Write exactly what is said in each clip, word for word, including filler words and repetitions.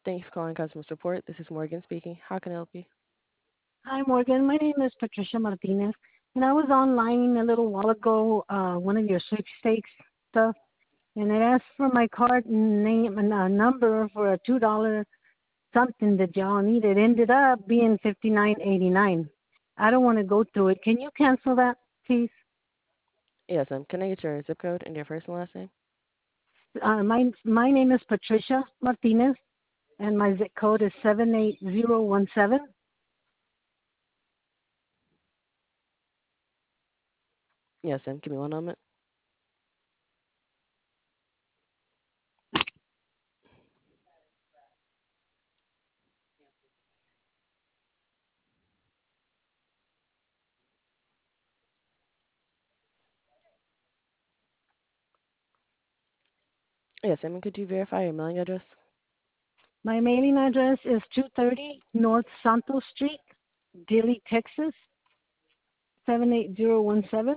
Thank you for calling customer support. This is Morgan speaking. How can I help you? Hi, Morgan. My name is Patricia Martinez, and I was online a little while ago, uh, one of your sweepstakes stuff, and it asked for my card name and a number for a two dollar something that y'all needed. Ended up being fifty nine eighty nine. I don't want to go through it. Can you cancel that, please? Yes, um, can I get your zip code and your first and last name? Uh, my my name is Patricia Martinez, and my zip code is seven eight zero one seven. Yes, um, give me one moment. Yes, um, could you verify your mailing address? My mailing address is two thirty North Santos Street, Dilley, Texas, seven eight zero one seven.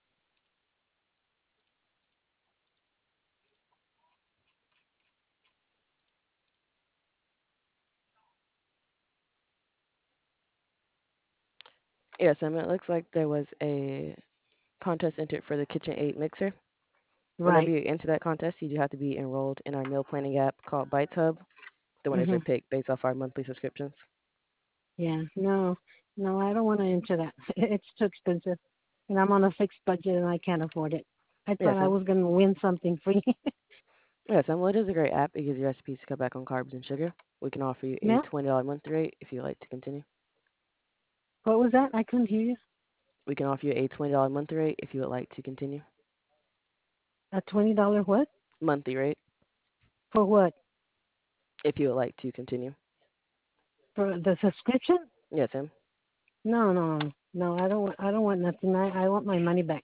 Yes, um, it looks like there was a contest entered for the KitchenAid mixer. Whenever Right. you enter that contest, you do have to be enrolled in our meal planning app called Bites Hub. The winners are Mhm. picked based off our monthly subscriptions. Yeah. No. No, I don't want to enter that. It's too expensive, and I'm on a fixed budget, and I can't afford it. I Yes, thought I um, was going to win something free. yes, um, well, it is a great app. It gives you recipes to cut back on carbs and sugar. We can offer you a Yeah. twenty dollars monthly rate if you'd like to continue. What was that? I couldn't hear you. We can offer you a twenty dollars monthly rate if you would like to continue. A twenty dollar what? Monthly rate For what? if you would like to continue. For the subscription? Yes, ma'am. No, no, no. No, I don't. Want, I don't want nothing. I, I want my money back.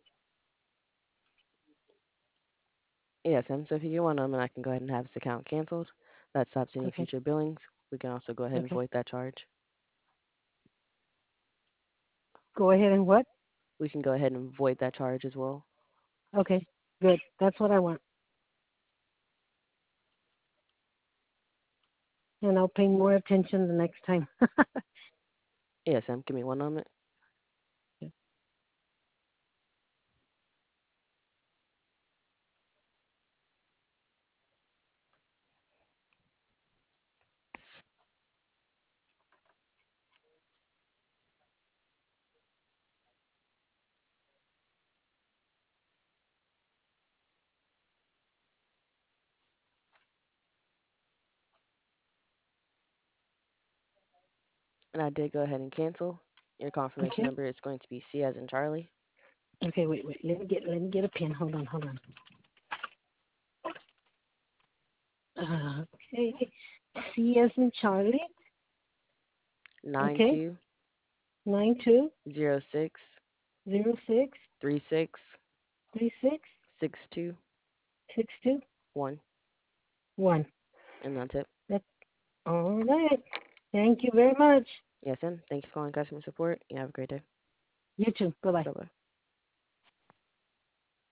Yes, ma'am. So if you get one of them, and I can go ahead and have this account canceled. That stops any Okay. future billings. We can also go ahead and Okay. void that charge. Go ahead and what? We can go ahead and void that charge as well. Okay. Good. That's what I want. And I'll pay more attention the next time. Yes, ma'am. Give me one moment. And I did go ahead and cancel. Your confirmation Okay. number is going to be C as in Charlie. Okay. Wait. Wait. Let me get. Let me get a pen. Hold on. Hold on. Uh, okay. C as in Charlie. Nine Okay. two Nine two zero six zero six three six three six six two six two one, one. and that's it. That's all right. Thank you very much. Yes, ma'am. Thank you for calling customer support. You have a great day. You too. Bye bye. Bye bye.